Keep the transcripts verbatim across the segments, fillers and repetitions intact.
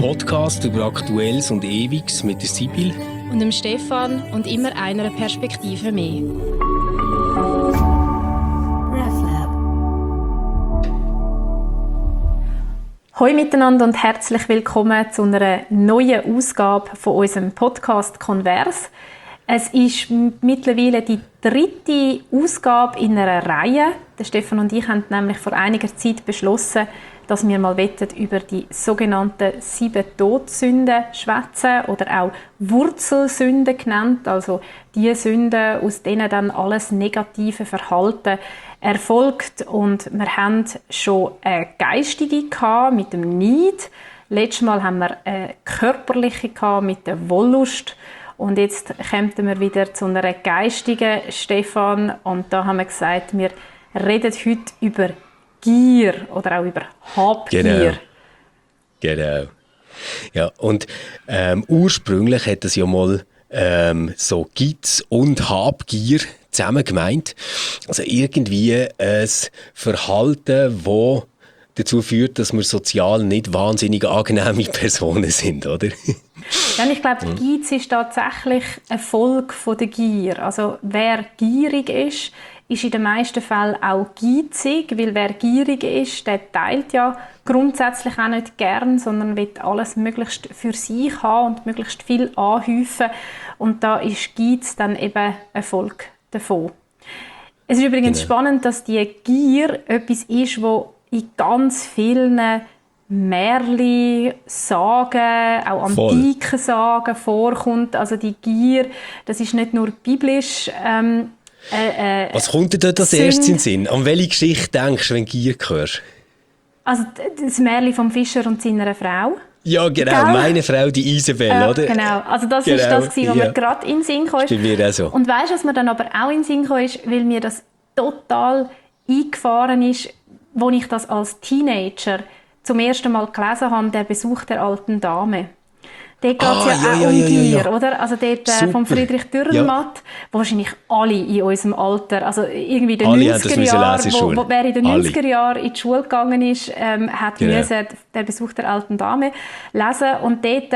Podcast über Aktuelles und Ewiges mit der Sibyl und dem Stefan und immer einer Perspektive mehr. Hallo miteinander und herzlich willkommen zu einer neuen Ausgabe von unserem Podcast Converse. Es ist mittlerweile die dritte Ausgabe in einer Reihe. Der Stefan und ich haben nämlich vor einiger Zeit beschlossen, dass wir mal über die sogenannten sieben Todsünden schwätzen oder auch Wurzelsünden genannt, also die Sünden, aus denen dann alles negative Verhalten erfolgt. Und wir haben schon eine geistige gehabt mit dem Neid. Letztes Mal haben wir eine körperliche gehabt mit der Wollust. Und jetzt kommen wir wieder zu einer geistigen, Stefan. Und da haben wir gesagt, wir reden heute über Gier oder auch über Habgier. Genau. genau. Ja, und ähm, ursprünglich hat es ja mal ähm, so Geiz und Habgier zusammen gemeint. Also irgendwie ein Verhalten, das dazu führt, dass wir sozial nicht wahnsinnig angenehme Personen sind, oder? Ja, ich glaube, mhm. Geiz ist tatsächlich eine Folge von der Gier. Also wer gierig ist, ist in den meisten Fällen auch geizig, weil wer gierig ist, der teilt ja grundsätzlich auch nicht gern, sondern will alles möglichst für sich haben und möglichst viel anhäufen. Und da ist Geiz dann eben eine Folge davon. Es ist übrigens genau. spannend, dass die Gier etwas ist, wo in ganz vielen Märchen, Sagen, auch antiken Sagen vorkommt. Also die Gier, das ist nicht nur biblisch. Ähm, äh, äh, Was kommt dir dort als erstes in den Sinn? An welche Geschichte denkst du, wenn du Gier hörst? Also das Märchen vom Fischer und seiner Frau. Ja, genau. Gell? Meine Frau, die Isabel, äh, oder? Genau. Also das genau. ist das, was ja. mir gerade in den Sinn kam. Stimmt mir auch so. Und weißt du, was mir dann aber auch in den Sinn kam, ist, weil mir das total eingefahren ist, als ich das als Teenager zum ersten Mal gelesen habe, der Besuch der alten Dame. Dort geht es ah, ja, ja auch ja, um ja, Gier, ja. oder? Also dort äh, von Friedrich Dürrenmatt, ja. wahrscheinlich alle in unserem Alter, also irgendwie in den alle neunziger Jahren, wo, wo, wer in den alle. neunziger Jahren in die Schule gegangen ist, ähm, hat genau. müssen den Besuch der alten Dame lesen. Und dort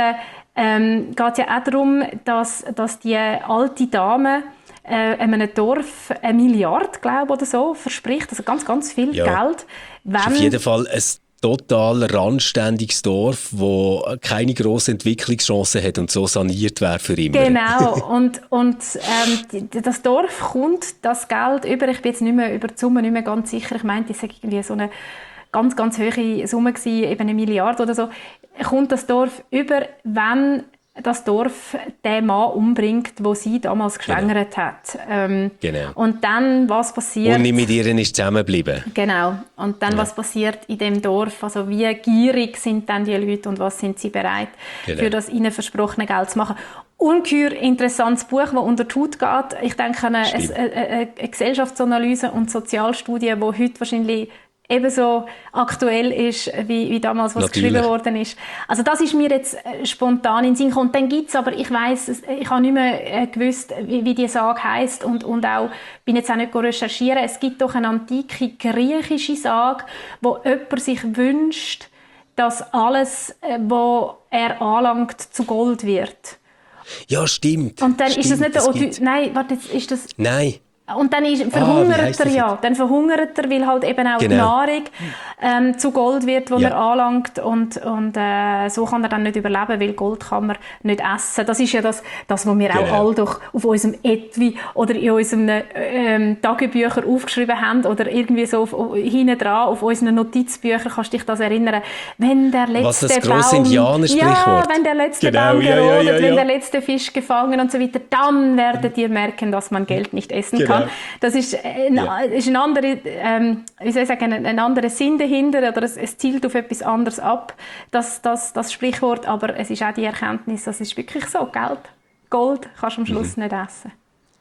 ähm, geht es ja auch darum, dass, dass die alte Dame äh, einem Dorf eine Milliarde, glaube oder so, verspricht, also ganz, ganz viel ja. Geld. Wenn, auf jeden Fall ein total randständiges Dorf, das keine grossen Entwicklungschancen hat und so saniert wäre für immer. Genau, und, und ähm, das Dorf kommt das Geld über, ich bin jetzt nicht mehr über die Summe nicht mehr ganz sicher, ich meinte, es war irgendwie so eine ganz, ganz hohe Summe gewesen, eben eine Milliarde oder so, kommt das Dorf über, wenn das Dorf den Mann umbringt, den sie damals geschwängert genau. hat. Ähm, genau. Und dann, was passiert... Und nicht mit ihr ist zusammengeblieben. Genau. Und dann, ja. was passiert in dem Dorf? Also wie gierig sind dann die Leute und was sind sie bereit, genau. für das ihnen versprochene Geld zu machen? Ungeheuer interessantes Buch, das unter die Haut geht. Ich denke an eine, eine, eine, eine Gesellschaftsanalyse und Sozialstudie, die heute wahrscheinlich ebenso aktuell ist, wie, wie damals, was Natürlich. geschrieben worden ist. Also das ist mir jetzt spontan in den Sinn gekommen. Und dann gibt's aber, ich weiss, ich habe nicht mehr gewusst, wie, wie die Sage heisst und, und auch, bin jetzt auch nicht recherchieren. Es gibt doch eine antike griechische Sage, wo jemand sich wünscht, dass alles, was er anlangt, zu Gold wird. Ja, stimmt. Und dann stimmt, ist das nicht der das Ody- Nein, warte, jetzt ist das... Nein. Und dann ist, verhungert ah, er ja. Dann verhungert er, weil halt eben auch genau. die Nahrung ähm, zu Gold wird, die ja. er anlangt. Und, und äh, so kann er dann nicht überleben, weil Gold kann man nicht essen. Das ist ja das, das was wir genau. auch all doch auf unserem Etui oder in unseren ähm, Tagebüchern aufgeschrieben haben oder irgendwie so auf, hinten dran auf unseren Notizbüchern. Kannst du dich das erinnern? Wenn der letzte was das grosse Baum... Indianersprichwort. Ja, wenn der letzte genau. Baum gerodet, ja, ja, ja, ja. wenn der letzte Fisch gefangen und so weiter, dann werdet ihr merken, dass man Geld nicht essen genau. kann. Das ist ein, ja. ist ein, andere, ähm, wie soll ich sagen, ein, ein anderer Sinn dahinter oder es, es zielt auf etwas anderes ab, das, das, das Sprichwort, aber es ist auch die Erkenntnis, das ist wirklich so, Geld, Gold kannst du am Schluss mhm. nicht essen.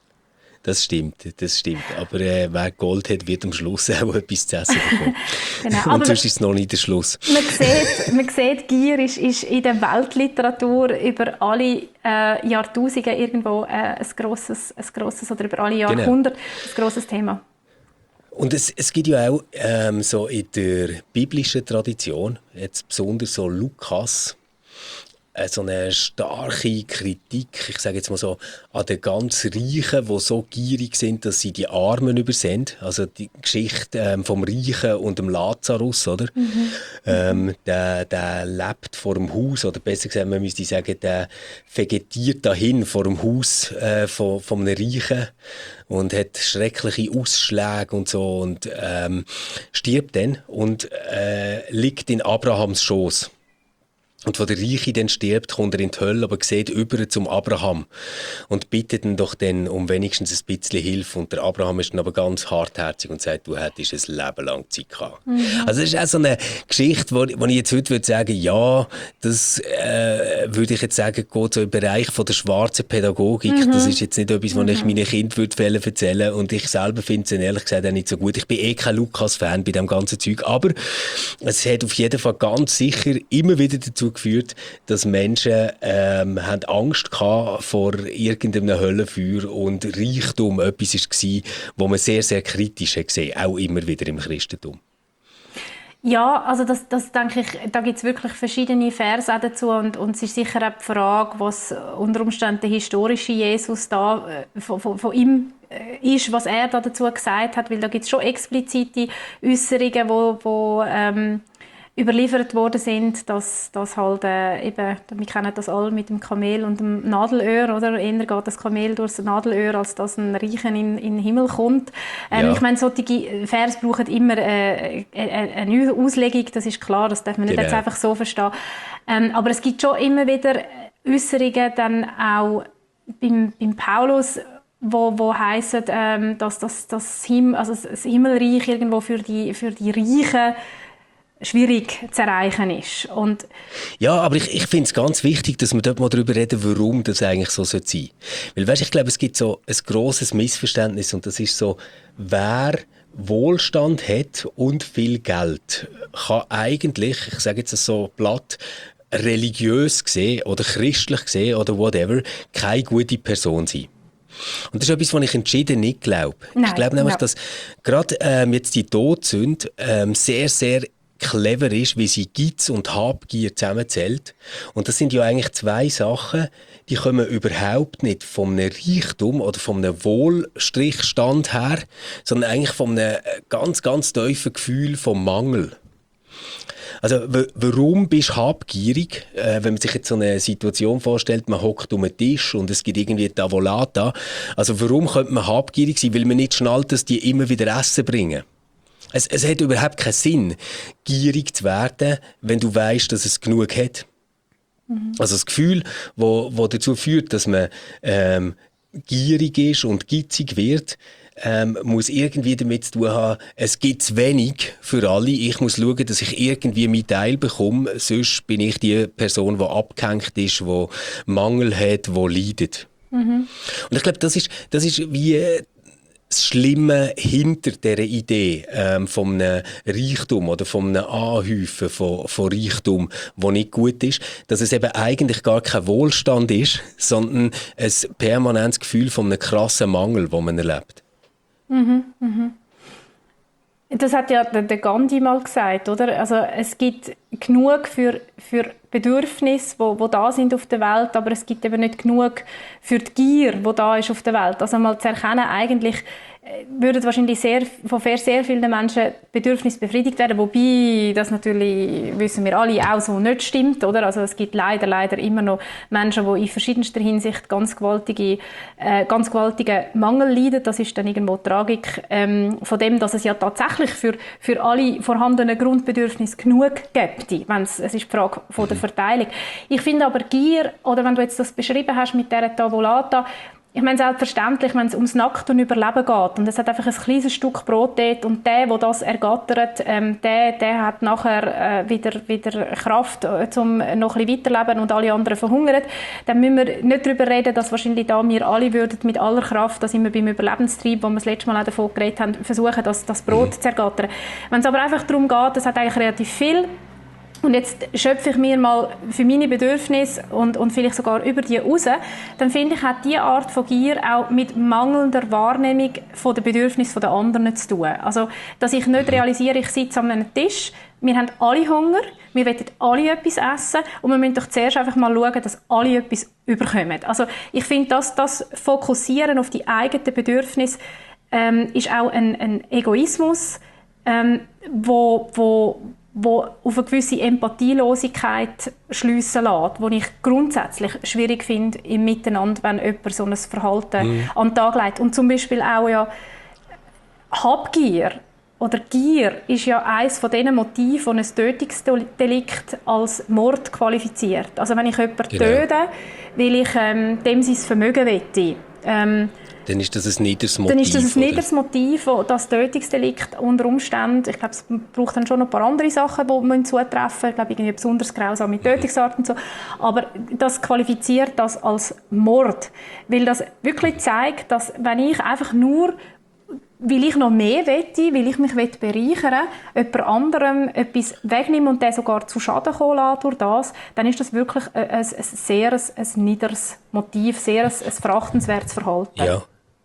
Das stimmt, das stimmt. Aber äh, wer Gold hat, wird am Schluss auch etwas zu essen bekommen. genau. Und aber sonst ist es noch nicht der Schluss. Man sieht, man sieht Gier ist, ist in der Weltliteratur über alle äh, Jahrtausende irgendwo äh, ein grosses, ein grosses, oder über alle Jahrhunderte genau. ein grosses Thema. Und es, es gibt ja auch ähm, so in der biblischen Tradition, jetzt besonders so Lukas, so eine starke Kritik, ich sage jetzt mal so, an den ganz Reichen, die so gierig sind, dass sie die Armen übersehen. Also die Geschichte ähm, vom Reichen und dem Lazarus, oder? Mhm. Ähm, der, der lebt vor dem Haus, oder besser gesagt, man müsste sagen, der vegetiert dahin vor dem Haus äh, von, von einem Reichen und hat schreckliche Ausschläge und so und ähm, stirbt dann und äh, liegt in Abrahams Schoß. Und wo der Reiche dann stirbt, kommt er in die Hölle, aber sieht über zum Abraham und bittet ihn doch dann um wenigstens ein bisschen Hilfe. Und der Abraham ist dann aber ganz hartherzig und sagt, du hättest ein Leben lang Zeit gehabt. Mhm. Also das ist auch so eine Geschichte, wo, wo ich jetzt heute würde sagen, ja, das äh, würde ich jetzt sagen, geht so im Bereich von der schwarzen Pädagogik. Mhm. Das ist jetzt nicht etwas, was mhm. ich meinen Kindern würde erzählen und ich selber finde es ehrlich gesagt auch nicht so gut. Ich bin eh kein Lukas-Fan bei dem ganzen Zeug, aber es hat auf jeden Fall ganz sicher immer wieder dazu geführt, dass Menschen ähm, haben Angst hatten vor irgendeinem Höllenfeuer und Reichtum etwas war, wo man sehr, sehr kritisch hat gesehen, auch immer wieder im Christentum. Ja, also das, das denke ich, da gibt es wirklich verschiedene Verse auch dazu und, und es ist sicher auch die Frage, was unter Umständen der historische Jesus da äh, von, von, von ihm äh, ist, was er da dazu gesagt hat, weil da gibt es schon explizite Äußerungen, wo, wo ähm, überliefert worden sind, dass, dass halt äh, eben, wir kennen das alle mit dem Kamel und dem Nadelöhr, oder? Eher geht das Kamel durchs Nadelöhr, als dass ein Reichen in, in den Himmel kommt. Ähm, ja. Ich meine, solche Vers brauchen immer äh, eine Auslegung, das ist klar, das darf man nicht genau. jetzt einfach so verstehen. Ähm, aber es gibt schon immer wieder Äußerungen dann auch beim, beim Paulus, wo, wo heissen, ähm, dass, dass, dass Him, also das Himmelreich irgendwo für die, für die Reichen schwierig zu erreichen ist. Und ja, aber ich, ich finde es ganz wichtig, dass wir dort mal darüber reden, warum das eigentlich so sein sollte. Weil, weißt, ich glaube, es gibt so ein grosses Missverständnis und das ist so, wer Wohlstand hat und viel Geld, kann eigentlich, ich sage jetzt so platt, religiös gesehen oder christlich gesehen oder whatever, keine gute Person sein. Und das ist etwas, was ich entschieden nicht glaube. Ich glaube nämlich, ja. dass gerade ähm, jetzt die Todsünde ähm, sehr, sehr clever ist, wie sie Geiz und Habgier zusammenzählt. Und das sind ja eigentlich zwei Sachen, die kommen überhaupt nicht vom Reichtum oder vom Wohlstrichstand her, sondern eigentlich von einem ganz, ganz tiefen Gefühl vom Mangel. Also, w- warum bist du habgierig? Äh, wenn man sich jetzt so eine Situation vorstellt, man hockt um den Tisch und es gibt irgendwie Tavolata. Also, warum könnte man habgierig sein? Weil man nicht schnallt, dass die immer wieder Essen bringen. Es, es hat überhaupt keinen Sinn, gierig zu werden, wenn du weißt, dass es genug hat. Mhm. Also das Gefühl, wo, wo dazu führt, dass man ähm, gierig ist und gitzig wird, ähm, muss irgendwie damit zu tun haben, es gibt zu wenig für alle. Ich muss schauen, dass ich irgendwie meinen Teil bekomme, sonst bin ich die Person, die abgehängt ist, die Mangel hat, die leidet. Mhm. Und ich glaube, das ist, das ist wie das Schlimme hinter dieser Idee ähm, von einem Reichtum oder von einem Anhäufen von, von Reichtum, der nicht gut ist, dass es eben eigentlich gar kein Wohlstand ist, sondern ein permanentes Gefühl von einem krassen Mangel, den man erlebt. Mhm, mhm. Das hat ja der Gandhi mal gesagt, oder? Also es gibt genug für, für Bedürfnisse, die, die da sind auf der Welt, aber es gibt eben nicht genug für die Gier, die da ist auf der Welt. Also mal zu erkennen, eigentlich würden wahrscheinlich sehr, von sehr vielen Menschen Bedürfnisse befriedigt werden, wobei das natürlich, wissen wir alle, auch so nicht stimmt, oder? Also es gibt leider, leider immer noch Menschen, die in verschiedenster Hinsicht ganz gewaltige, äh, ganz gewaltige Mangel leiden. Das ist dann irgendwo die Tragik ähm, von dem, dass es ja tatsächlich für, für alle vorhandenen Grundbedürfnisse genug gibt. Es ist die Frage von der Verteilung. Ich finde aber Gier, oder wenn du jetzt das beschrieben hast mit dieser Tavolata, ich meine, selbstverständlich, wenn es ums Nackt und Überleben geht und es hat einfach ein kleines Stück Brot dort und der, der das ergattert, ähm, der, der hat nachher äh, wieder, wieder Kraft, äh, um noch ein bisschen weiterleben und alle anderen verhungern, dann müssen wir nicht darüber reden, dass wahrscheinlich da wir alle würden mit aller Kraft, dass wir beim Überlebenstrieb, wo wir das letzte Mal auch davon geredet haben, versuchen, das, das Brot zu ergattern. Wenn es aber einfach darum geht, das hat eigentlich relativ viel und jetzt schöpfe ich mir mal für meine Bedürfnisse und, und vielleicht sogar über die raus, dann finde ich, hat diese Art von Gier auch mit mangelnder Wahrnehmung von den Bedürfnissen der anderen zu tun. Also, dass ich nicht realisiere, ich sitze an einem Tisch, wir haben alle Hunger, wir wollen alle etwas essen und wir müssen doch zuerst einfach mal schauen, dass alle etwas überkommen. Also, ich finde, dass das Fokussieren auf die eigenen Bedürfnisse ähm, ist auch ein, ein Egoismus, ähm, wo, wo wo auf eine gewisse Empathielosigkeit schliessen lässt, die ich grundsätzlich schwierig finde im Miteinander, wenn jemand so ein Verhalten mhm. an den Tag legt. Und zum Beispiel auch ja Habgier oder Gier ist ja eines von diesen Motiven, das ein Tötungsdelikt als Mord qualifiziert. Also wenn ich jemanden genau. töte, weil ich ähm, dem sein Vermögen wette, ähm, dann ist das ein niederes Motiv. Dann ist das ein niederes Motiv, das Tötungsdelikt unter Umständen, ich glaube, es braucht dann schon noch ein paar andere Sachen, die zutreffen müssen. Ich glaube, irgendwie besonders grausame Tötungsarten und so. Aber das qualifiziert das als Mord. Weil das wirklich zeigt, dass wenn ich einfach nur, weil ich noch mehr wette, weil ich mich bereichern will, jemand anderem etwas wegnehme und der sogar zu Schaden kommen lasse durch das, dann ist das wirklich ein, ein, ein sehr ein, ein niederes Motiv, sehr ein, ein verachtenswertes Verhalten. Ja.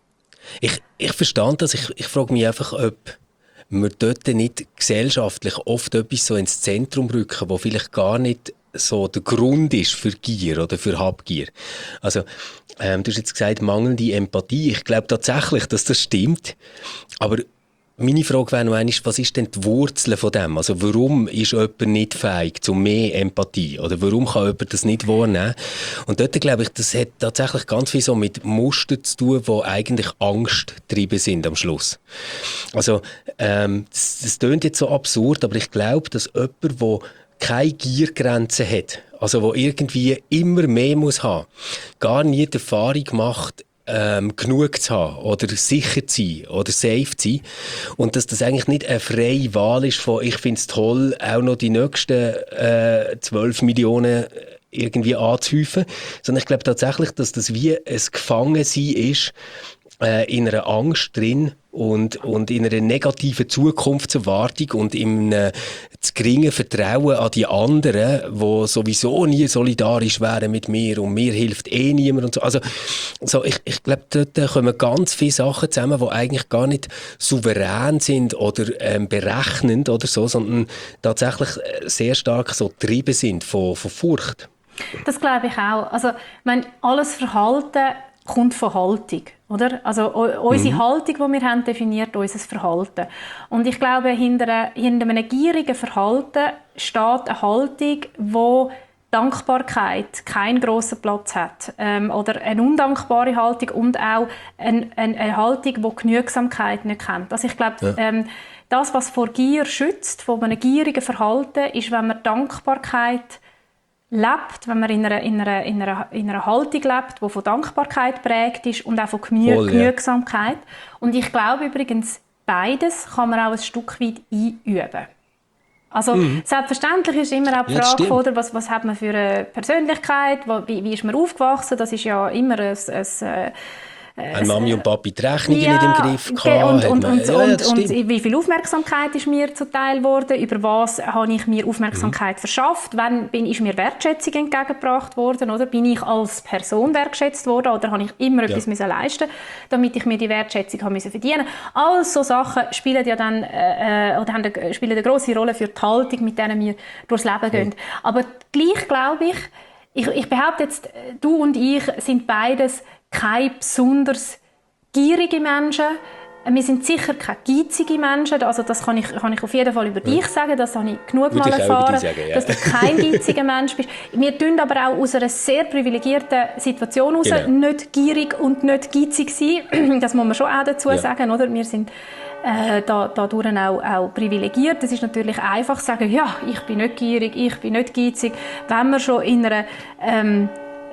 Ich, ich verstehe das. Ich, ich frage mich einfach, ob wir dort nicht gesellschaftlich oft etwas so ins Zentrum rücken, wo vielleicht gar nicht so der Grund ist für Gier oder für Habgier. Also, ähm, du hast jetzt gesagt, mangelnde Empathie. Ich glaube tatsächlich, dass das stimmt. Aber meine Frage wäre noch einmal, was ist denn die Wurzel von dem? Also warum ist jemand nicht fähig zu mehr Empathie? Oder warum kann jemand das nicht wahrnehmen? Und dort glaube ich, das hat tatsächlich ganz viel so mit Mustern zu tun, die eigentlich angstgetrieben sind am Schluss. Also ähm, das, das klingt jetzt so absurd, aber ich glaube, dass jemand, der keine Giergrenze hat, also der irgendwie immer mehr muss haben, gar nie die Erfahrung macht, Ähm, genug zu haben oder sicher zu sein oder safe zu sein und dass das eigentlich nicht eine freie Wahl ist von ich finde es toll, auch noch die nächsten äh, zwölf Millionen irgendwie anzuhäufen, sondern ich glaube tatsächlich, dass das wie ein Gefangensein ist äh, in einer Angst drin und, und in einer negativen Zukunftserwartung und in einem zu geringen Vertrauen an die anderen, die sowieso nie solidarisch wären mit mir und mir hilft eh niemand und so. Also, so ich, ich glaube, dort kommen ganz viele Sachen zusammen, die eigentlich gar nicht souverän sind oder ähm, berechnend oder so, sondern tatsächlich sehr stark so getrieben sind von, von Furcht. Das glaube ich auch. Also, ich meine, alles Verhalten kommt von Haltung, oder? Also unsere mhm. Haltung, die wir haben, definiert unser Verhalten. Und ich glaube, hinter, hinter einem gierigen Verhalten steht eine Haltung, wo Dankbarkeit keinen grossen Platz hat. Ähm, oder eine undankbare Haltung und auch eine, eine, eine Haltung, die Genügsamkeit nicht kennt. Also ich glaube, ja. ähm, das, was vor Gier schützt, von einem gierigen Verhalten, ist, wenn man Dankbarkeit lebt, wenn man in einer, in, einer, in, einer, in einer Haltung lebt, die von Dankbarkeit prägt ist und auch von Genü- Voll, ja. Genügsamkeit. Und ich glaube übrigens, beides kann man auch ein Stück weit einüben. Also mhm. selbstverständlich ist immer auch die Frage, ja, oder, was, was hat man für eine Persönlichkeit, wie, wie ist man aufgewachsen, das ist ja immer ein, ein Haben Mami und Papi die Rechnungen ja, nicht im Griff gehabt? Und, und, man, und, ja, und, und wie viel Aufmerksamkeit ist mir zuteil worden? Über was habe ich mir Aufmerksamkeit mhm. verschafft? Wann bin, ist mir Wertschätzung entgegengebracht worden? Oder bin ich als Person wertschätzt worden? Oder habe ich immer etwas ja. müssen leisten, damit ich mir die Wertschätzung habe müssen verdienen? All so Sachen spielen ja dann äh, oder haben eine, spielen eine grosse Rolle für die Haltung, mit der wir durchs Leben gehen. Mhm. Aber gleich glaube ich, ich, ich behaupte jetzt, du und ich sind beides keine besonders gierige Menschen. Wir sind sicher keine geizige Menschen. Also das kann ich, kann ich auf jeden Fall über dich sagen. Das habe ich genug Würde mal ich erfahren, sagen, ja. dass du kein geiziger Mensch bist. Wir tun aber auch aus einer sehr privilegierten Situation heraus genau. nicht gierig und nicht geizig sein. Das muss man schon auch dazu ja. sagen. Oder? Wir sind äh, da, dadurch auch, auch privilegiert. Es ist natürlich einfach zu sagen, ja, ich bin nicht gierig, ich bin nicht geizig. Wenn man schon in einer ähm,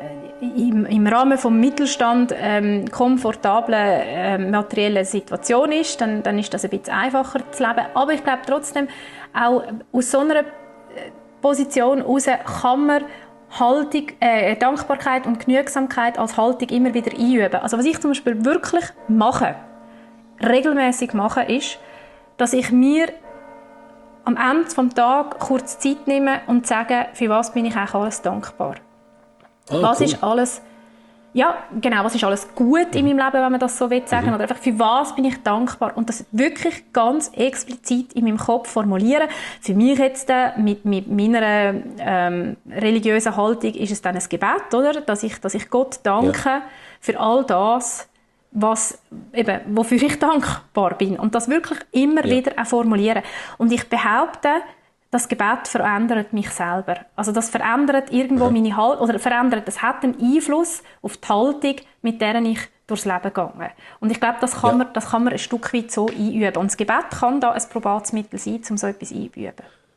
Im, im Rahmen des Mittelstand ähm, komfortablen äh, materiellen Situation ist, dann, dann ist das ein bisschen einfacher zu leben. Aber ich glaube trotzdem, auch aus so einer Position heraus kann man Haltung, äh, Dankbarkeit und Genügsamkeit als Haltung immer wieder einüben. Also was ich zum Beispiel wirklich mache, regelmäßig mache, ist, dass ich mir am Ende des Tages kurz Zeit nehmen und sagen, für was bin ich eigentlich alles dankbar. Oh, was cool. ist alles, ja, genau, was ist alles gut in meinem Leben, wenn man das so will sagen, mhm. oder einfach für was bin ich dankbar und das wirklich ganz explizit in meinem Kopf formulieren. Für mich jetzt äh, mit, mit meiner ähm, religiösen Haltung ist es dann ein Gebet, oder? Dass ich, dass ich Gott danke ja. für all das, was, eben, wofür ich dankbar bin. Und das wirklich immer ja. wieder auch formulieren. Und ich behaupte, das Gebet verändert mich selber. Also das verändert irgendwo ja. meine Haltung, oder verändert, das hat einen Einfluss auf die Haltung, mit der ich durchs Leben gehe. Und ich glaube, das kann, ja. man, das kann man ein Stück weit so einüben. Und das Gebet kann da ein probates Mittel sein, um so etwas einzuüben.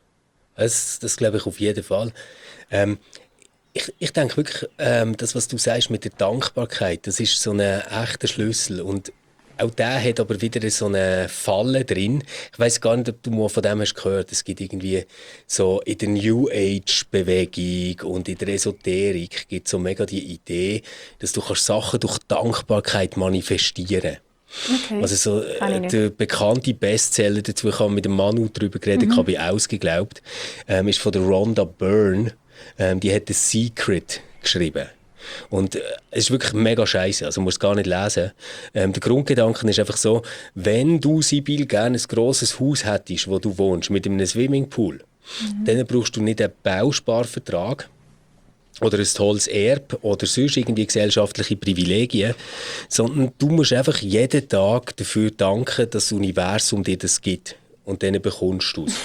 Das, das glaube ich auf jeden Fall. Ähm, ich, ich denke wirklich, ähm, das, was du sagst mit der Dankbarkeit, das ist so ein echter Schlüssel. Und auch der hat aber wieder so eine Falle drin. Ich weiss gar nicht, ob du mal von dem hast gehört. Es gibt irgendwie so in der New Age Bewegung und in der Esoterik gibt es so mega die Idee, dass du kannst Sachen durch Dankbarkeit manifestieren. Okay. Also so äh, der bekannte Bestseller dazu, ich habe mit dem Manu darüber geredet, mhm. ich habe ich ausgeglaubt, ähm, ist von der Rhonda Byrne. Ähm, die hat «The Secret» geschrieben. Und äh, es ist wirklich mega scheisse, also man muss es gar nicht lesen. Ähm, der Grundgedanke ist einfach so, wenn du, Sibyl, gerne ein grosses Haus hättest, wo du wohnst, mit einem Swimmingpool, mhm. dann brauchst du nicht einen Bausparvertrag oder ein tolles Erbe oder sonst irgendwie gesellschaftliche Privilegien, sondern du musst einfach jeden Tag dafür danken, dass das Universum dir das gibt. Und dann bekommst du es.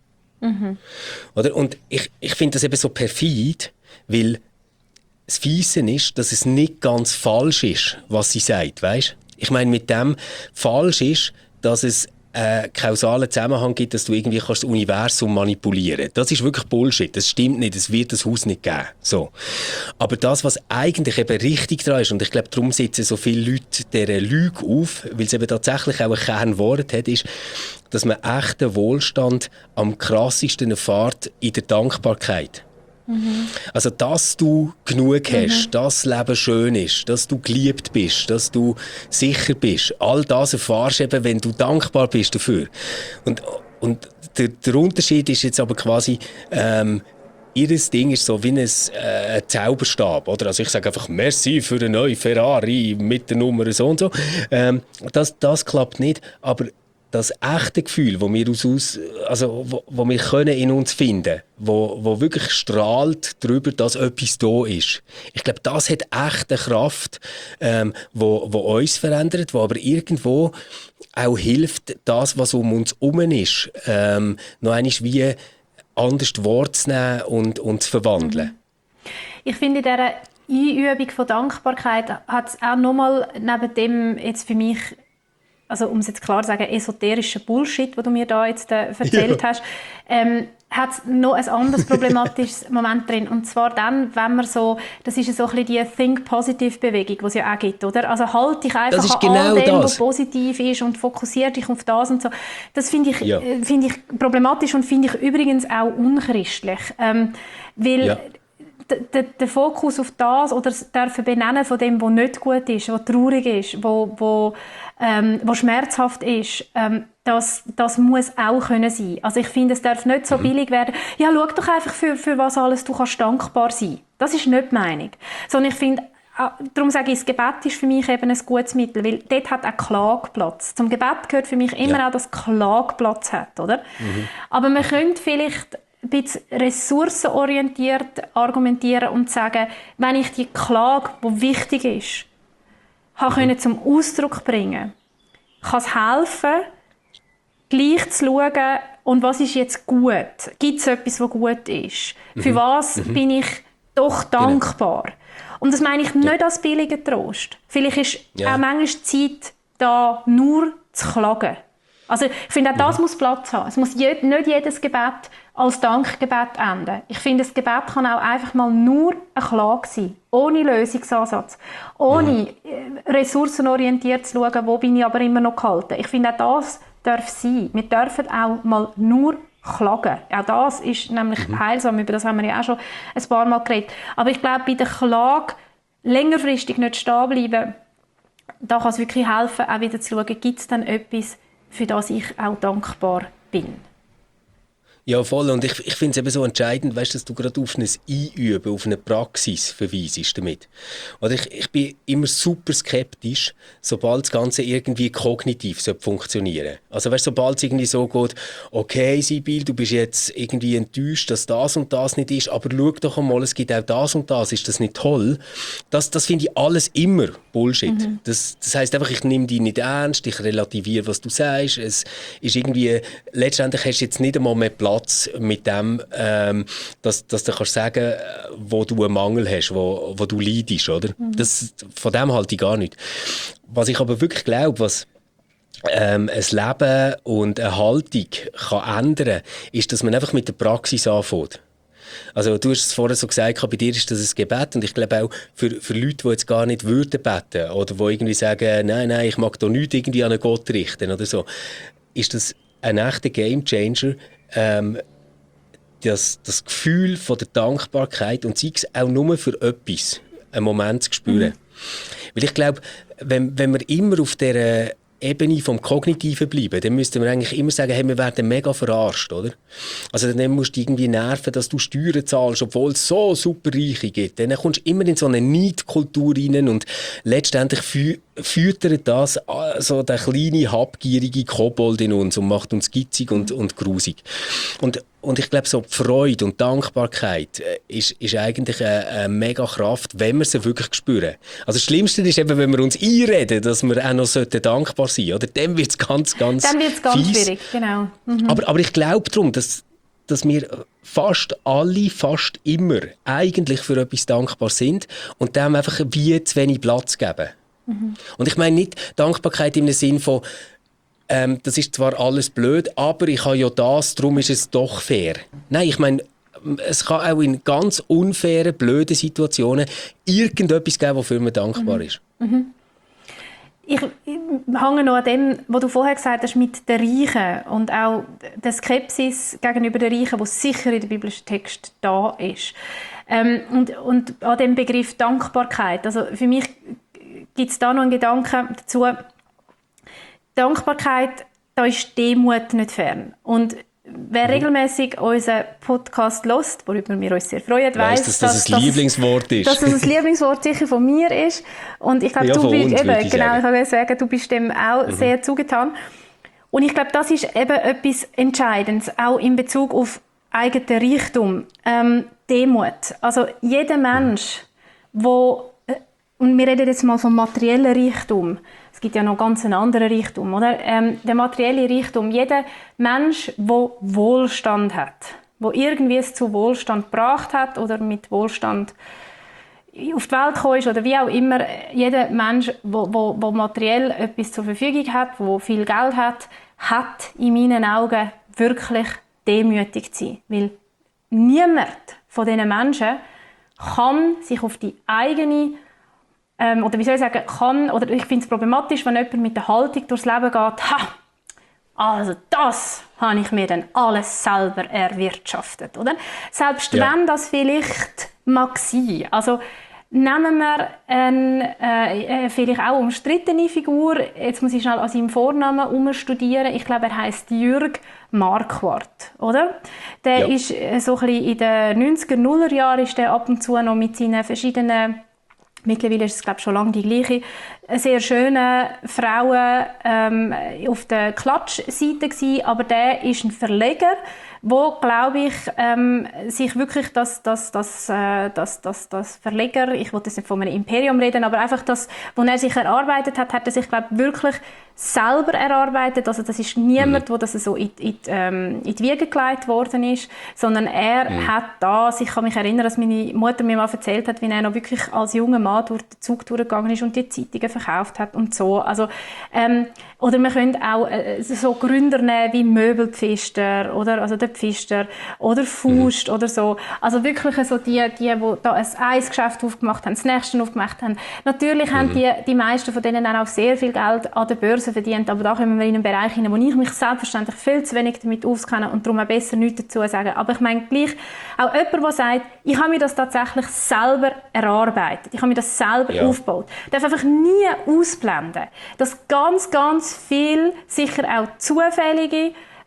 mhm. Oder? Und ich, ich finde das eben so perfid, weil das Fiese ist, dass es nicht ganz falsch ist, was sie sagt, weißt? Ich meine, mit dem falsch ist, dass es einen kausalen Zusammenhang gibt, dass du irgendwie kannst das Universum manipulieren kannst. Das ist wirklich Bullshit. Das stimmt nicht. Es wird das Haus nicht geben. So. Aber das, was eigentlich eben richtig dran ist, und ich glaube, darum sitzen so viele Leute dieser Lüge auf, weil es eben tatsächlich auch ein Kernwort hat, ist, dass man echten Wohlstand am krassesten erfährt in der Dankbarkeit. Mhm. Also, dass du genug hast, mhm. dass das Leben schön ist, dass du geliebt bist, dass du sicher bist. All das erfährst du eben, wenn du dankbar bist dafür. Und, und der, der Unterschied ist jetzt aber quasi, ähm, ihr Ding ist so wie ein äh, Zauberstab, oder? Also ich sage einfach «Merci für eine neue Ferrari mit der Nummer so und so». Ähm, das, das klappt nicht, aber das echte Gefühl, das wir, aus, aus, also, wo, wo wir können in uns finden, wo, wo wirklich strahlt darüber, dass etwas da ist. Ich glaube, das hat echte Kraft, ähm, wo, wo uns verändert, wo aber irgendwo auch hilft, das, was um uns herum ist, ähm, noch einmal wie anders Wort zu nehmen und, und zu verwandeln. Ich finde, in dieser Einübung von Dankbarkeit hat es auch nochmal neben dem jetzt für mich, also um es jetzt klar zu sagen, esoterischer Bullshit, den du mir da jetzt äh, erzählt ja. hast, ähm, hat es noch ein anderes problematisches Moment drin. Und zwar dann, wenn man so, das ist so ein bisschen die Think-Positive-Bewegung, die es ja auch gibt, oder? Also halt dich einfach an genau all dem, was positiv ist und fokussier dich auf das und so. Das finde ich, ja. äh, find ich problematisch und finde ich übrigens auch unchristlich. Ähm, weil ja. Der, der Fokus auf das oder das dürfen benennen von dem, was nicht gut ist, was traurig ist, was, was, ähm, was schmerzhaft ist, ähm, das, das muss auch können sein. Also ich finde, es darf nicht so mhm. billig werden. Ja, schau doch einfach, für, für was alles du kannst dankbar sein. Das ist nicht die Meinung. Sondern ich finde, darum sage ich, das Gebet ist für mich eben ein gutes Mittel, weil dort hat auch Klageplatz. Zum Gebet gehört für mich immer ja. auch, dass Klageplatz hat, oder? Mhm. Aber man könnte vielleicht ein bisschen ressourcenorientiert argumentieren und sagen, wenn ich die Klage, die wichtig ist, habe können zum Ausdruck bringen, kann es helfen, gleich zu schauen, und was ist jetzt gut? Gibt es etwas, was gut ist? Mhm. Für was mhm. bin ich doch dankbar? Genau. Und das meine ich nicht ja. als billigen Trost. Vielleicht ist ja. auch manchmal Zeit, da nur zu klagen. Also ich finde, auch das mhm. muss Platz haben. Es muss je, nicht jedes Gebet als Dankgebet enden. Ich finde, das Gebet kann auch einfach mal nur eine Klage sein, ohne Lösungsansatz, ohne mhm. ressourcenorientiert zu schauen, wo bin ich aber immer noch gehalten. Ich finde, auch das darf sein. Wir dürfen auch mal nur klagen. Auch das ist nämlich mhm. heilsam, über das haben wir ja auch schon ein paar Mal geredet. Aber ich glaube, bei der Klage längerfristig nicht stehen bleiben, da kann es wirklich helfen, auch wieder zu schauen, gibt es dann etwas, für das ich auch dankbar bin. Ja, voll. Und ich, ich finde es eben so entscheidend, weißt, dass du gerade auf ein Einüben, auf eine Praxis verweisest damit. Oder ich, ich bin immer super skeptisch, sobald das Ganze irgendwie kognitiv funktionieren soll. Also weißt, sobald es irgendwie so geht, okay, Sibyl, du bist jetzt irgendwie enttäuscht, dass das und das nicht ist, aber schau doch einmal, es gibt auch das und das, ist das nicht toll? Das, das finde ich alles immer Bullshit. Mhm. Das, das heisst einfach, ich nehme dich nicht ernst, ich relativiere, was du sagst. Es ist irgendwie, letztendlich hast du jetzt nicht einmal mehr Platz mit dem, ähm, dass, dass du kannst sagen, wo du einen Mangel hast, wo, wo du leidest, oder? Mhm. Das, von dem halte ich gar nicht. Was ich aber wirklich glaube, was ähm, ein Leben und eine Haltung kann ändern, ist, dass man einfach mit der Praxis anfängt. Also du hast es vorher so gesagt, bei dir ist das ein Gebet und ich glaube auch für, für Leute, die jetzt gar nicht würden beten oder die irgendwie sagen, nein, nein, ich mag da nichts irgendwie an einen Gott richten oder so, ist das ein echter Gamechanger, ähm, das, das Gefühl von der Dankbarkeit und sei es auch nur für etwas, einen Moment zu spüren. Mhm. Weil ich glaube, wenn, wenn wir immer auf dieser Ebene vom Kognitiven bleiben, dann müssten wir eigentlich immer sagen, hey, wir werden mega verarscht, oder? Also dann musst du irgendwie nerven, dass du Steuern zahlst, obwohl es so super Reiche gibt. Dann kommst du immer in so eine Neidkultur rein und letztendlich fü- füttert das so der kleine, habgierige Kobold in uns und macht uns gitzig und, und grusig. Und Und ich glaube, so die Freude und Dankbarkeit ist, ist eigentlich eine, eine mega Kraft, wenn wir sie wirklich spüren. Also das Schlimmste ist eben, wenn wir uns einreden, dass wir auch noch dankbar sein sollten. Oder? Dann wird es ganz, ganz Dann wird es ganz fies. schwierig, genau. Mhm. Aber, aber ich glaube darum, dass, dass wir fast alle, fast immer eigentlich für etwas dankbar sind und dem einfach wie zu wenig Platz geben. Mhm. Und ich meine nicht Dankbarkeit im Sinn von, Ähm, das ist zwar alles blöd, aber ich habe ja das, darum ist es doch fair. Nein, ich meine, es kann auch in ganz unfairen, blöden Situationen irgendetwas geben, wofür man dankbar mhm. ist. Mhm. Ich, ich hänge noch an dem, was du vorher gesagt hast, mit den Reichen und auch der Skepsis gegenüber den Reichen, die sicher in dem biblischen Text da ist. Ähm, und, und an dem Begriff Dankbarkeit. Also für mich gibt es da noch einen Gedanken dazu. Dankbarkeit, da ist Demut nicht fern. Und wer mhm. regelmäßig unseren Podcast hört, worüber wir uns sehr freuen, weiss, dass das ein Lieblingswort ist. Dass das ein Lieblingswort sicher von mir ist. Und ich glaube, ja, du bist uns, eben, genau, sagen. ich sagen, du bist dem auch mhm. sehr zugetan. Und ich glaube, das ist eben etwas Entscheidendes, auch in Bezug auf eigenen Reichtum, ähm, Demut. Also jeder Mensch, mhm. wo, und wir reden jetzt mal vom materiellen Reichtum, es gibt ja noch ganz einen anderen Reichtum, oder? Ähm, der materielle Reichtum, jeder Mensch, der Wohlstand hat, der irgendwie es zu Wohlstand gebracht hat oder mit Wohlstand auf die Welt gekommen ist oder wie auch immer, jeder Mensch, der materiell etwas zur Verfügung hat, der viel Geld hat, hat in meinen Augen wirklich demütig zu sein. Weil niemand von diesen Menschen kann sich auf die eigene Ähm, oder wie soll ich sagen, kann, oder ich finde es problematisch, wenn jemand mit der Haltung durchs Leben geht, ha, also das habe ich mir dann alles selber erwirtschaftet, oder? Selbst ja. wenn das vielleicht mag sein. Also nehmen wir eine äh, vielleicht auch umstrittene Figur, jetzt muss ich schnell an seinem Vornamen umstudieren, ich glaube, er heisst Jürg Marquardt, oder? Der ja. ist so ein bisschen in den neunziger, nuller Jahren ist der ab und zu noch mit seinen verschiedenen, mittlerweile ist es, glaube ich, schon lange die gleiche, sehr schöne Frauen ähm, auf der Klatschseite gewesen, aber der ist ein Verleger, wo, glaube ich, ähm, sich wirklich das, das, das, äh, das, das, das Verleger, ich wollte jetzt nicht von einem Imperium reden, aber einfach das, was er sich erarbeitet hat, hat er sich, glaube ich, wirklich selber erarbeitet. Also das ist niemand, mhm. wo das so in, in, ähm, in die Wiege gelegt worden ist, sondern er mhm. hat das, ich kann mich erinnern, dass meine Mutter mir mal erzählt hat, wie er noch wirklich als junger Mann durch den Zug durchgegangen ist und die Zeitungen verkauft hat und so. Also, ähm, oder wir können auch äh, so Gründer nehmen wie Möbelpfister oder also der Pfister oder Faust mhm. oder so. Also wirklich so die, die, die da ein Eisgeschäft aufgemacht haben, das nächste aufgemacht haben. Natürlich mhm. haben die, die meisten von denen auch sehr viel Geld an der Börse verdient, aber da kommen wir in einen Bereich hinein, wo ich mich selbstverständlich viel zu wenig damit auskenne und darum auch besser nichts dazu sagen. Aber ich meine gleich auch jemand, der sagt, ich habe mir das tatsächlich selber erarbeitet, ich habe mir das selber ja. aufgebaut, darf einfach nie ausblenden, dass ganz, ganz viel, sicher auch zufällige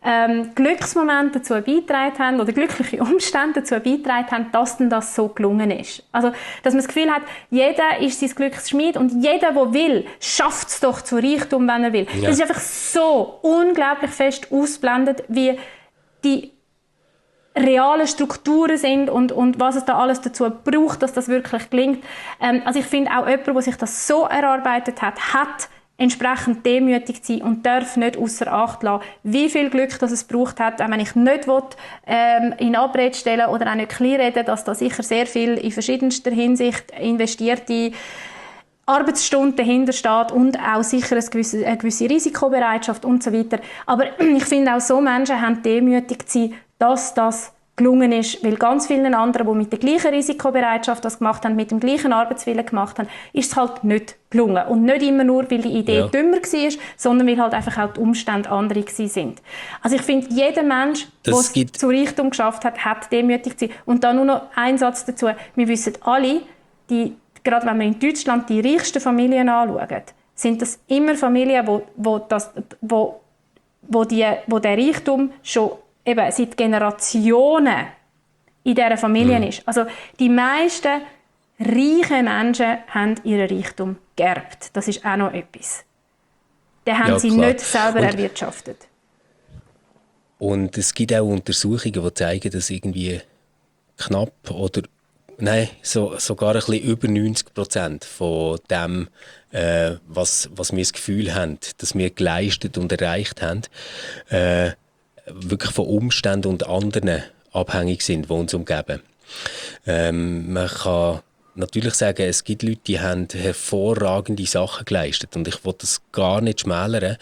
ähm, Glücksmomente dazu beigetragen haben oder glückliche Umstände dazu beigetragen haben, dass denn das so gelungen ist. Also, dass man das Gefühl hat, jeder ist sein Glücks Schmied und jeder, der will, schafft es doch zu Reichtum, wenn er will. Ja. Das ist einfach so unglaublich fest ausblendet, wie die reale Strukturen sind und, und was es da alles dazu braucht, dass das wirklich gelingt. Ähm, also ich finde auch jemand, der sich das so erarbeitet hat, hat entsprechend demütig zu sein und darf nicht außer Acht lassen, wie viel Glück das es braucht hat, wenn ich nicht will, ähm, in Abrede stellen oder auch nicht kleinreden, dass da sicher sehr viel in verschiedenster Hinsicht investierte Arbeitsstunden dahinter steht und auch sicher eine gewisse, eine gewisse Risikobereitschaft und so weiter. Aber ich finde auch so Menschen haben demütig zu sein, dass das gelungen ist, weil ganz vielen anderen, die mit der gleichen Risikobereitschaft das gemacht haben, mit dem gleichen Arbeitswillen gemacht haben, ist es halt nicht gelungen. Und nicht immer nur, weil die Idee ja. dümmer war, sondern weil halt einfach auch die Umstände andere waren. Also ich finde, jeder Mensch, der es zu Reichtum geschafft hat, hat demütig zu sein. Und dann nur noch ein Satz dazu. Wir wissen alle, die, gerade wenn wir in Deutschland die reichsten Familien anschauen, sind das immer Familien, wo, wo, das, wo, wo, die, wo der Reichtum schon eben seit Generationen in dieser Familie mhm. ist. Also die meisten reichen Menschen haben ihren Reichtum geerbt. Das ist auch noch etwas. Den haben ja, sie klar. nicht selber und, erwirtschaftet. Und es gibt auch Untersuchungen, die zeigen, dass irgendwie knapp oder nein, so, sogar ein bisschen über neunzig Prozent von dem, äh, was, was wir das Gefühl haben, dass wir geleistet und erreicht haben, äh, wirklich von Umständen und anderen abhängig sind, die uns umgeben. Ähm, man kann natürlich sagen, es gibt Leute, die haben hervorragende Sachen geleistet und ich will das gar nicht schmälern.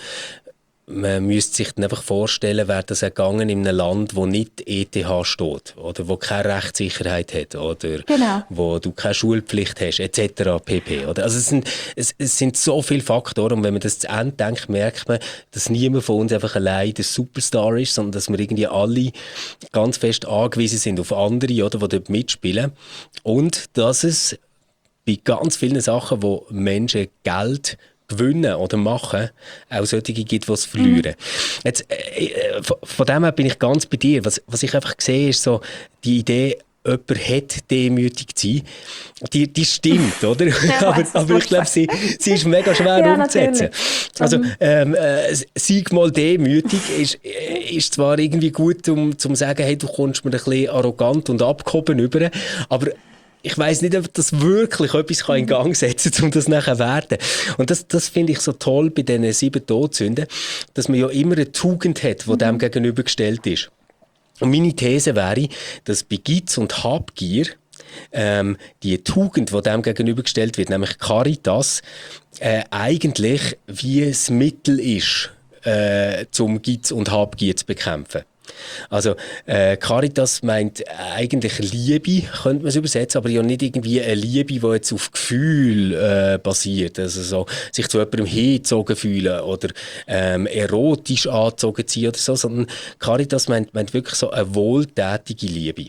Man müsste sich dann einfach vorstellen, wäre das gegangen in einem Land, wo nicht E T H steht oder wo keine Rechtssicherheit hat oder genau. wo du keine Schulpflicht hast et cetera pp. Oder? Also es sind, es, es sind so viele Faktoren und wenn man das zu Ende denkt, merkt man, dass niemand von uns einfach allein der Superstar ist, sondern dass wir irgendwie alle ganz fest angewiesen sind auf andere, oder, die dort mitspielen und dass es bei ganz vielen Sachen, wo Menschen Geld gewinnen oder machen, auch solche gibt, die es verlieren. Mhm. Jetzt, äh, von, von dem her bin ich ganz bei dir. Was, was ich einfach sehe, ist so die Idee, jemand hat demütig zu sein. Die, die stimmt, oder? Ja, aber aber ich glaube, sie, sie ist mega schwer ja, umzusetzen. Natürlich. Also, ähm, äh, sei mal demütig ist, ist zwar irgendwie gut, um zu sagen, hey, du kommst mir ein bisschen arrogant und abgehoben rüber, aber ich weiss nicht, ob das wirklich etwas in Gang setzen kann, um das nachher zu werden. Und das, das finde ich so toll bei diesen sieben Todsünden, dass man ja immer eine Tugend hat, die mhm. dem gegenübergestellt ist. Und meine These wäre, dass bei Geiz und Habgier ähm, die Tugend, die dem gegenübergestellt wird, nämlich Caritas, äh, eigentlich wie ein Mittel ist, äh, um Geiz und Habgier zu bekämpfen. Also äh, Caritas meint eigentlich Liebe, könnte man es übersetzen, aber ja nicht irgendwie eine Liebe, die jetzt auf Gefühl äh, basiert, also so sich zu jemandem hingezogen fühlen oder ähm, erotisch angezogen sein oder so, sondern Caritas meint, meint wirklich so eine wohltätige Liebe.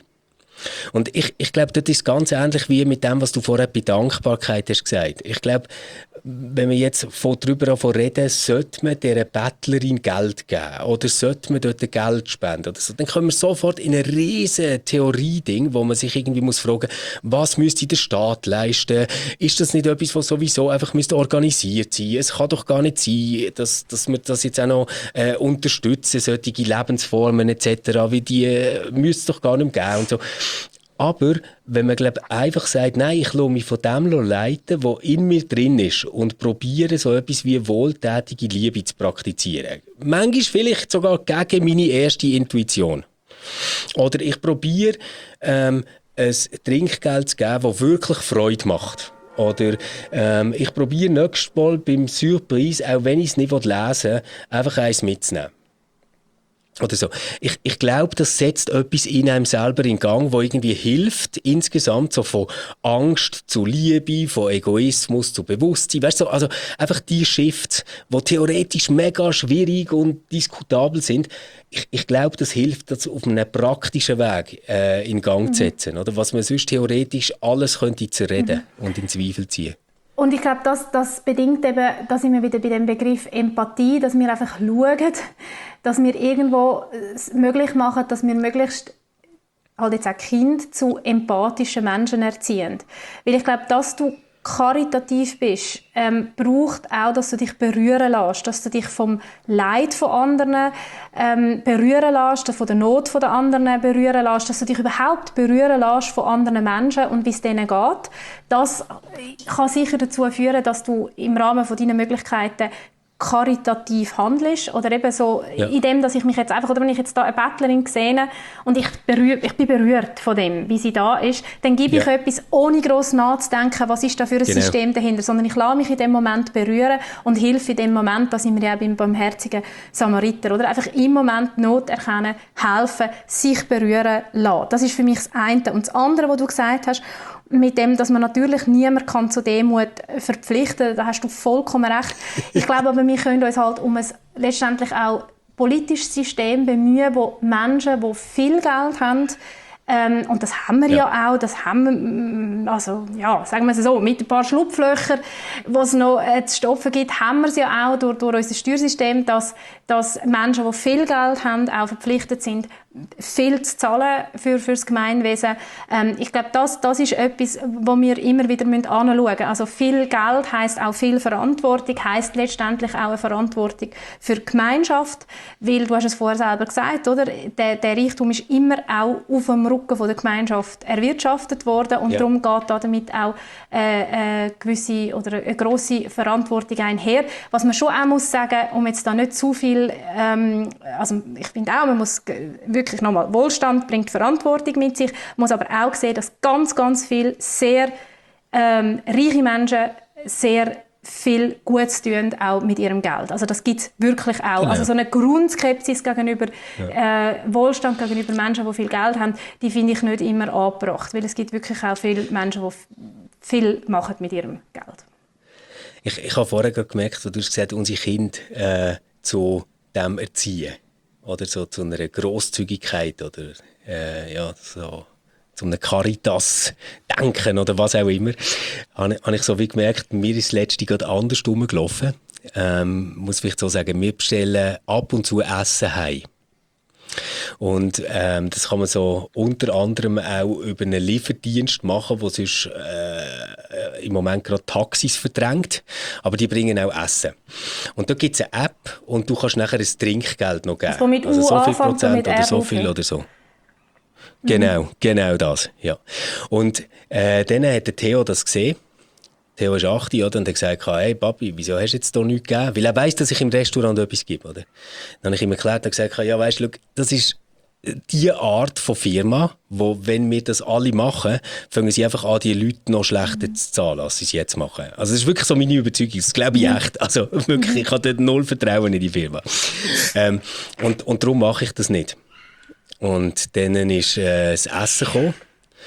Und ich, ich glaube, das ist ganz ähnlich wie mit dem, was du vorher bei Dankbarkeit hast gesagt. Ich glaube, wenn wir jetzt von darüber reden, sollte man dieser Bettlerin Geld geben oder sollte man dort Geld spenden oder so, dann kommen wir sofort in eine riesen Theorie-Ding, wo man sich irgendwie muss fragen, was müsste der Staat leisten? Ist das nicht etwas, was sowieso einfach müsste organisiert sein? Es kann doch gar nicht sein, dass, dass wir das jetzt auch noch äh, unterstützen, solche Lebensformen et cetera, wie die äh, müsste es doch gar nicht mehr geben und so. Aber wenn man glaub, einfach sagt, nein, ich lasse mich von dem leiten, was in mir drin ist und probiere so etwas wie wohltätige Liebe zu praktizieren. Manchmal vielleicht sogar gegen meine erste Intuition. Oder ich probiere, ähm, ein Trinkgeld zu geben, das wirklich Freude macht. Oder ähm, ich probiere nächstes Mal beim Surprise, auch wenn ich es nicht lesen will, einfach eins mitzunehmen. Oder so. Ich, ich glaube, das setzt etwas in einem selber in Gang, wo irgendwie hilft, insgesamt so von Angst zu Liebe, von Egoismus zu Bewusstsein. Weißt du, also einfach die Shifts, die theoretisch mega schwierig und diskutabel sind. Ich, ich glaube, das hilft, das auf einem praktischen Weg äh, in Gang mhm. zu setzen. Oder? Was man sonst theoretisch alles könnte zerreden mhm. und in Zweifel ziehen. Und ich glaube, das, das bedingt eben, da sind wir wieder bei dem Begriff Empathie, dass wir einfach schauen, dass wir irgendwo es möglich machen, dass wir möglichst halt jetzt auch Kinder zu empathischen Menschen erziehen. Weil ich glaube, dass du karitativ bist, ähm, braucht auch, dass du dich berühren lässt, dass du dich vom Leid von anderen ähm, berühren lässt, von der Not von der anderen berühren lässt, dass du dich überhaupt berühren lässt von anderen Menschen und wie es denen geht. Das kann sicher dazu führen, dass du im Rahmen von deinen Möglichkeiten karitativ handelst oder eben so ja. in dem, dass ich mich jetzt einfach, oder wenn ich jetzt da eine Bettlerin sehe und ich, berühr, ich bin berührt von dem, wie sie da ist, dann gebe ja. ich etwas, ohne gross nachzudenken, was ist da für ein genau. System dahinter, sondern ich lasse mich in dem Moment berühren und helfe in dem Moment, da sind wir ja beim barmherzigen Samariter, oder einfach im Moment Not erkennen, helfen, sich berühren lassen. Das ist für mich das eine. Und das andere, was du gesagt hast, mit dem, dass man natürlich niemand kann zu Demut verpflichten kann, da hast du vollkommen recht. Ich glaube aber, wir können uns halt um ein letztendlich auch politisches System bemühen, wo Menschen, die viel Geld haben, ähm, und das haben wir ja. ja auch, das haben wir, also ja, sagen wir es so, mit ein paar Schlupflöchern, wo es noch äh, zu stopfen gibt, haben wir es ja auch durch, durch unser Steuersystem, dass, dass Menschen, die viel Geld haben, auch verpflichtet sind, viel zu zahlen für, für das Gemeinwesen. Ähm, ich glaube, das, das ist etwas, wo wir immer wieder anschauen müssen. Also viel Geld heisst auch viel Verantwortung, heisst letztendlich auch eine Verantwortung für die Gemeinschaft, weil, du hast es vorher selber gesagt, oder? Der, der Reichtum ist immer auch auf dem Rücken von der Gemeinschaft erwirtschaftet worden und ja. darum geht damit auch äh, eine gewisse oder eine grosse Verantwortung einher. Was man schon auch muss sagen, um jetzt da nicht zu viel, ähm, also ich finde auch, man muss wirklich Wirklich nochmal, Wohlstand bringt Verantwortung mit sich. Man muss aber auch sehen, dass ganz, ganz viele sehr ähm, reiche Menschen sehr viel Gutes tun, auch mit ihrem Geld. Also das gibt es wirklich auch. Genau. Also so eine Grundskepsis gegenüber ja. äh, Wohlstand, gegenüber Menschen, die viel Geld haben, die finde ich nicht immer angebracht. Weil es gibt wirklich auch viele Menschen, die viel machen mit ihrem Geld. Ich, ich habe vorher gemerkt, du hast gesagt, unsere Kinder äh, zu dem erziehen. Oder so zu einer Grosszügigkeit oder äh, ja, so, zu einem Caritas-Denken oder was auch immer, habe hab ich so wie gemerkt, mir ist das letzte gerade andersrum gelaufen. Ähm, muss vielleicht so sagen, wir bestellen ab und zu Essen heim. Und ähm, das kann man so unter anderem auch über einen Lieferdienst machen, der sonst äh, im Moment gerade Taxis verdrängt, aber die bringen auch Essen. Und da gibt es eine App und du kannst nachher ein Trinkgeld noch geben. Also, mit also so viel Prozent oder R so viel oder so. Genau, mhm. genau das, ja. Und äh, dann hat der Theo das gesehen. Theo ist acht, oder? Und er hat gesagt, hey Papi, wieso hast du jetzt da nichts gegeben? Weil er weiss, dass ich im Restaurant etwas gebe, oder? Dann habe ich ihm erklärt und gesagt, ja weisst du, das ist die Art von Firma, wo, wenn wir das alle machen, fangen sie einfach an, die Leute noch schlechter zu zahlen, als sie es jetzt machen. Also das ist wirklich so meine Überzeugung, das glaube ich echt. Also wirklich, ich habe dort null Vertrauen in die Firma. Ähm, und, und darum mache ich das nicht. Und dann ist äh, das Essen gekommen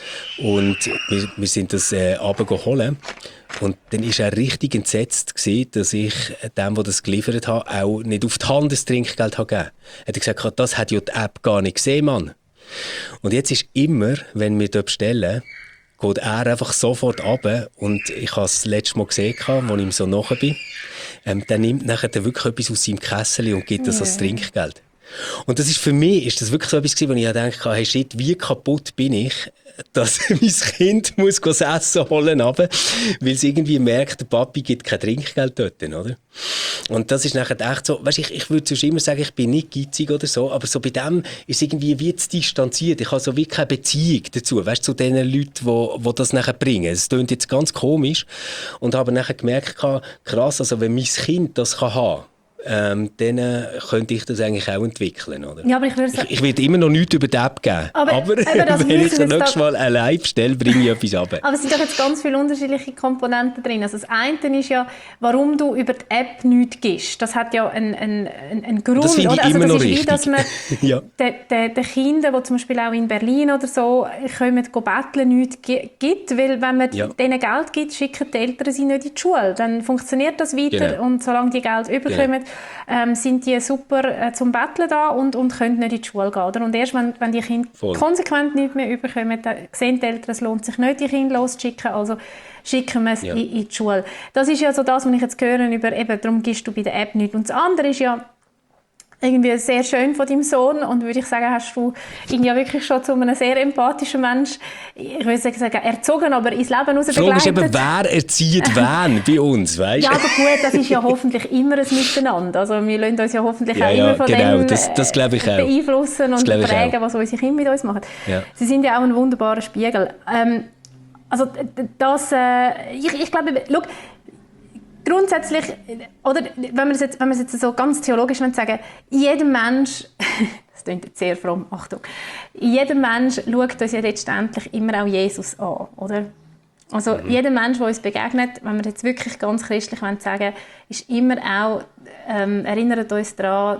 und wir, wir sind das äh, runtergeholt. Und dann war er richtig entsetzt gewesen, dass ich dem, der das geliefert hat, auch nicht auf die Hand das Trinkgeld gegeben habe. Er hat gesagt, das hat ja die App gar nicht gesehen, Mann. Und jetzt ist immer, wenn wir dort bestellen, geht er einfach sofort runter. Und ich habe es letztes Mal gesehen, als ich ihm so nachher bin. Ähm, der nimmt nachher wirklich etwas aus seinem Kessel und gibt das yeah. als Trinkgeld. Und das ist für mich ist das wirklich so etwas gewesen, wo ich dachte, hey shit, wie kaputt bin ich, dass mein Kind muss das Essen holen runter, weil es irgendwie merkt, der Papi gibt kein Trinkgeld dort, oder? Und das ist nachher echt so, weißt, ich, ich würde sonst immer sagen, ich bin nicht geizig oder so, aber so bei dem ist irgendwie wie zu distanziert. Ich habe so wie keine Beziehung dazu, weißt, zu den Leuten, die, die das nachher bringen. Es klingt jetzt ganz komisch und habe nachher gemerkt, krass, also wenn mein Kind das kann haben, Ähm, dann äh, könnte ich das eigentlich auch entwickeln, oder? Ja, aber ich, ich, ich werde immer noch nichts über die App geben. Aber, aber aber wenn ich das nächste Mal allein bestelle, bringe ich etwas ab. Aber es sind doch jetzt ganz viele unterschiedliche Komponenten drin. Also das eine ist ja, warum du über die App nichts gibst. Das hat ja einen, einen, einen Grund. Das finde ich oder? immer also das noch ist richtig. Wie, dass man ja. den, den, den Kindern, die zum Beispiel auch in Berlin oder so kommen, betteln, nichts gibt. Weil wenn man ja. denen Geld gibt, schicken die Eltern sie nicht in die Schule. Dann funktioniert das weiter. Genau. Und solange die Geld überkommen, genau. ähm, sind die super äh, zum Betteln da und, und können nicht in die Schule gehen. Oder? Und erst wenn, wenn die Kinder Voll. konsequent nichts mehr überkommen, dann sehen die Eltern, es lohnt sich nicht, die Kinder loszuschicken, also schicken wir es ja. in, in die Schule. Das ist ja so das, was ich jetzt höre, über, eben, darum gibst du bei der App nichts. Und das andere ist ja, irgendwie sehr schön von deinem Sohn und würde ich sagen, hast du ihn ja wirklich schon zu einem sehr empathischen Mensch, ich würde sagen, erzogen, aber ins Leben raus begleitet. Die Frage ist eben, wer erzieht wen bei uns, weißt? Ja, aber gut, das ist ja hoffentlich immer ein Miteinander. Also wir lassen uns ja hoffentlich ja, auch ja, immer von genau, dem das, das glaube ich auch. beeinflussen und prägen, was unsere Kinder mit uns machen. Ja. Sie sind ja auch ein wunderbarer Spiegel. Ähm, also das, äh, ich, ich glaube, schau, grundsätzlich, oder wenn wir es jetzt, wenn wir es jetzt so ganz theologisch sagen, jeder Mensch, das klingt jetzt sehr fromm, Achtung, jeder Mensch schaut uns ja letztendlich immer auch Jesus an, oder? Also mhm. jeder Mensch, der uns begegnet, wenn wir jetzt wirklich ganz christlich sagen wollen, ist immer auch, ähm, erinnert uns daran,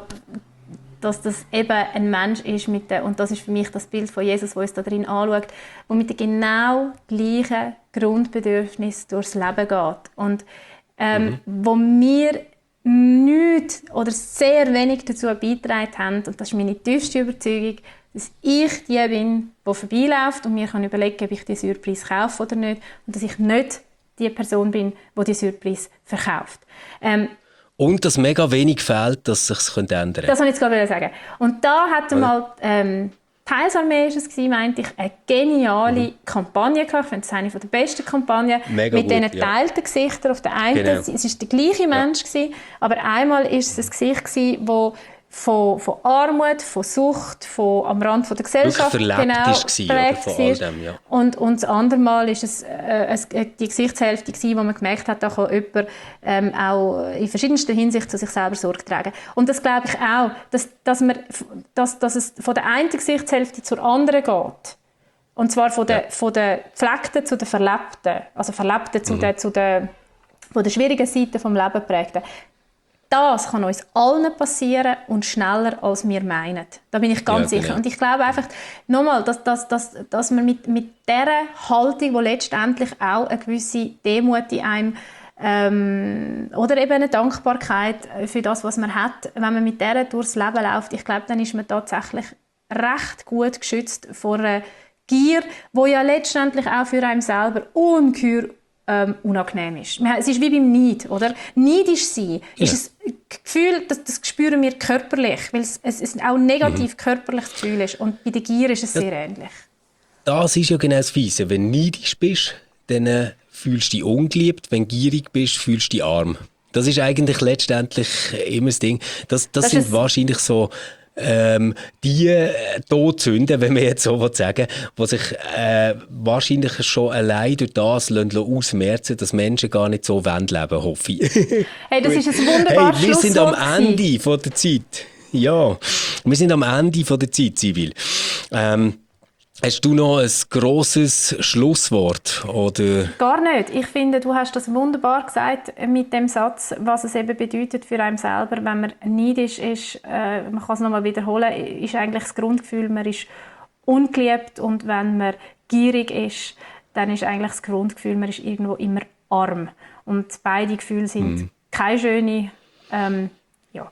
dass das eben ein Mensch ist, mit der, und das ist für mich das Bild von Jesus, das uns da drin anschaut, der mit den genau gleichen Grundbedürfnissen durchs Leben geht. Und Ähm, mhm. wo wir nichts oder sehr wenig dazu beigetragen haben, und das ist meine tiefste Überzeugung, dass ich die bin, die vorbeiläuft und mir kann überlegen, ob ich die Surprise kaufe oder nicht, und dass ich nicht die Person bin, die die Surprise verkauft. Ähm, und dass mega wenig fehlt, dass es sich ändern könnte. Das wollte ich jetzt gerade sagen. Und da hat er mal... Ähm, Teilsarmee war es, meinte ich, eine geniale mhm. Kampagne gehabt. Ich finde, das ist eine der besten Kampagnen. Mega mit gut, diesen geteilten ja. Gesichtern. Auf der einen, genau. Es war der gleiche Mensch, ja. gewesen, aber einmal war es ein Gesicht, das von, von Armut, von Sucht, von am Rand von der Gesellschaft genau, ist prägt von all dem, ja. und, und das andere Mal war es äh, die Gesichtshälfte, gewesen, wo man gemerkt hat, da kann jemand ähm, auch in verschiedenster Hinsicht zu sich selber Sorge tragen. Und das glaube ich auch, dass, dass, man, dass, dass es von der einen Gesichtshälfte zur anderen geht. Und zwar von der, ja. von der Gepflegten zu der Verlebten. Also Verlebten zu mhm. der, zu der, von der schwierigen Seite des Lebens prägten. Das kann uns allen passieren und schneller, als wir meinen. Da bin ich ganz ja, sicher. Genau. Und ich glaube einfach, nochmal, dass, dass, dass, dass man mit, mit dieser Haltung, die letztendlich auch eine gewisse Demut in einem ähm, oder eben eine Dankbarkeit für das, was man hat, wenn man mit der durchs Leben läuft, ich glaube, dann ist man tatsächlich recht gut geschützt vor einer Gier, die ja letztendlich auch für einen selber ungeheuer Ähm, unangenehm ist. Es ist wie beim Neid, oder? Neidisch sein ja. ist ein Gefühl, das, das spüren wir körperlich, weil es, es, es auch ein negativ mhm. körperliches Gefühl ist. Und bei der Gier ist es das, sehr ähnlich. Das ist ja genau das Fiese. Wenn du neidisch bist, dann äh, fühlst du dich ungeliebt. Wenn du gierig bist, fühlst du dich arm. Das ist eigentlich letztendlich immer das Ding. Das, das, das sind wahrscheinlich so Ähm, die Todsünden, wenn man jetzt so sagen will, die sich äh, wahrscheinlich schon allein durch das ausmerzen, dass Menschen gar nicht so leben wollen, hoffe ich. Hey, das ist ein wunderbares hey, wir sind am Ende von der Zeit. Ja, wir sind am Ende von der Zeit, Sibyl. Ähm, Hast du noch ein grosses Schlusswort? Oder? Gar nicht. Ich finde, du hast das wunderbar gesagt mit dem Satz, was es eben bedeutet für einen selber, wenn man neidisch ist, äh, man kann es nochmal wiederholen, ist eigentlich das Grundgefühl, man ist ungeliebt, und wenn man gierig ist, dann ist eigentlich das Grundgefühl, man ist irgendwo immer arm. Und beide Gefühle sind mm. keine schöne, ähm, ja.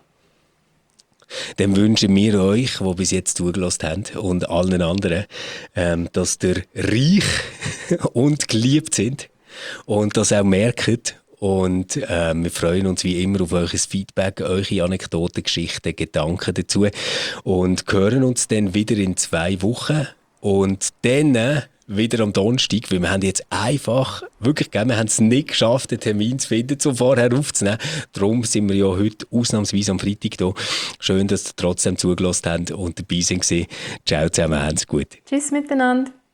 Dann wünschen wir euch, die bis jetzt zugelassen haben, und allen anderen, ähm, dass ihr reich und geliebt sind und das auch merkt. Und äh, wir freuen uns wie immer auf euer Feedback, eure Anekdoten, Geschichten, Gedanken dazu, und hören uns dann wieder in zwei Wochen. Und dann äh, wieder am Donnerstag, weil wir haben jetzt einfach, wirklich, gell, wir haben es nicht geschafft, einen Termin zu finden, um vorher aufzunehmen. Darum sind wir ja heute ausnahmsweise am Freitag da. Schön, dass ihr trotzdem zugelassen habt und dabei sind. Ciao zusammen, habt's gut. Tschüss miteinander.